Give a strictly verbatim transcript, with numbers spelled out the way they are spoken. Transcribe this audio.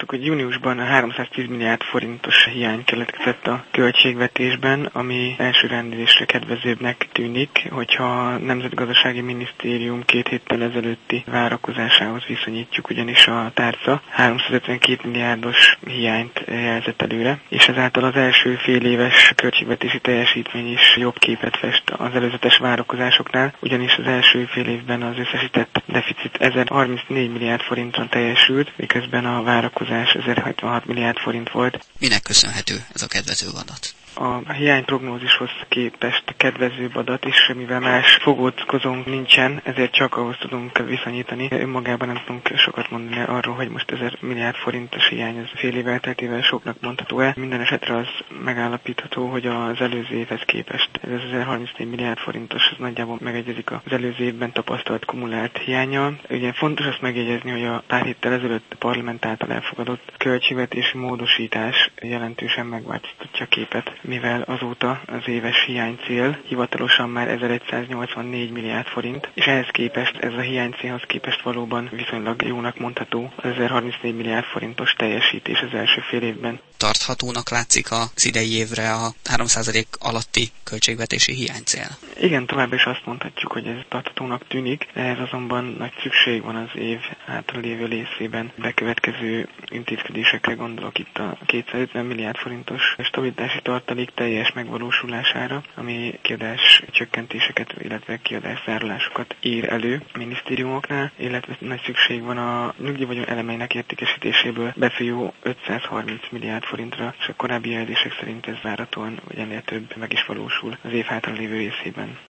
láthattuk, hogy júniusban a háromszáztíz milliárd forintos hiány keletkezett a költségvetésben, ami első rendezésre kedvezőbbnek tűnik, hogyha a Nemzetgazdasági Minisztérium két héttel ezelőtti várakozásához viszonyítjuk, ugyanis a tárca háromszázötvenkét milliárdos hiányt jelzett előre, és ezáltal az első fél éves költségvetési teljesítmény is jobb képet fest az előzetes várakozásoknál, ugyanis az első fél évben az összesített deficit ezerharmincnégy milliárd forinton teljesült, miközben a várakozás ezerhatvanhat milliárd forint volt. Minek köszönhető ez a kedvező adat? A hiányprognózishoz képest kedvezőbb adat is, mivel más fogódkozónk nincsen, ezért csak ahhoz tudunk viszonyítani. Önmagában nem tudunk sokat mondani arról, hogy most ezer milliárd forintos hiány az fél év elteltével soknak mondható-e. Minden esetre az megállapítható, hogy az előző évhez képest ez az ezerharmincnégy milliárd forintos, az nagyjából megegyezik az előző évben tapasztalt kumulált hiánnyal. Ugye fontos azt megjegyezni, hogy a pár héttel ezelőtt a parlament által elfogadott költségvetési módosítás jelentősen megváltoztatja a képet, mivel azóta az éves hiánycél hivatalosan már ezerszáznyolcvannégy milliárd forint, és ehhez képest, ez a hiánycélhoz képest valóban viszonylag jónak mondható az ezerharmincnégy milliárd forintos teljesítés az első fél évben. Tarthatónak látszik az idei évre a három százalék alatti költségvetési hiánycél? Igen, továbbra is azt mondhatjuk, hogy ez tarthatónak tűnik, ehhez azonban nagy szükség van az év hátralévő részében bekövetkező intézkedésekre, gondolok itt a kétszázötven milliárd forintos stabilitási tartalék teljes megvalósulására, ami kiadás csökkentéseket, illetve kiadás zárulásokat ír elő a minisztériumoknál, illetve nagy szükség van a nyugdíjvagyon elemeinek értékesítéséből befolyó ötszázharminc milliárd forintra, és a korábbi jelzések szerint ez várhatóan, hogy ennél több meg is valósul az év hátralévő részében.